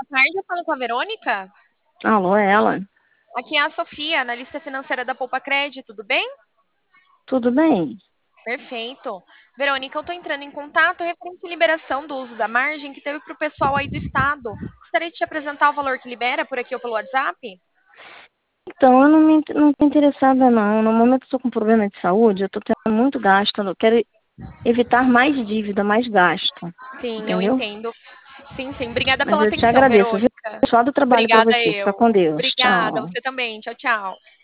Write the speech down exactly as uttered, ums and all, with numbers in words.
tarde, eu falo com a Verônica. Alô, é ela? Aqui é a Sofia, analista financeira da Poupa Cred, tudo bem? Tudo bem? Perfeito. Verônica, eu estou entrando em contato referente à liberação do uso da margem que teve para o pessoal aí do estado. Gostaria de te apresentar o valor que libera por aqui ou pelo WhatsApp? Então, eu não me não tô interessada não. No momento eu estou com problema de saúde, eu estou tendo muito gasto, eu quero evitar mais dívida, mais gasto, Sim, eu entendeu? entendo. Sim, sim. Obrigada Mas pela eu te atenção, agradeço, viu? Verônica. Pessoal do trabalho para Obrigada você. Fica eu. com Deus. Obrigada, Tchau. você também. Tchau, tchau.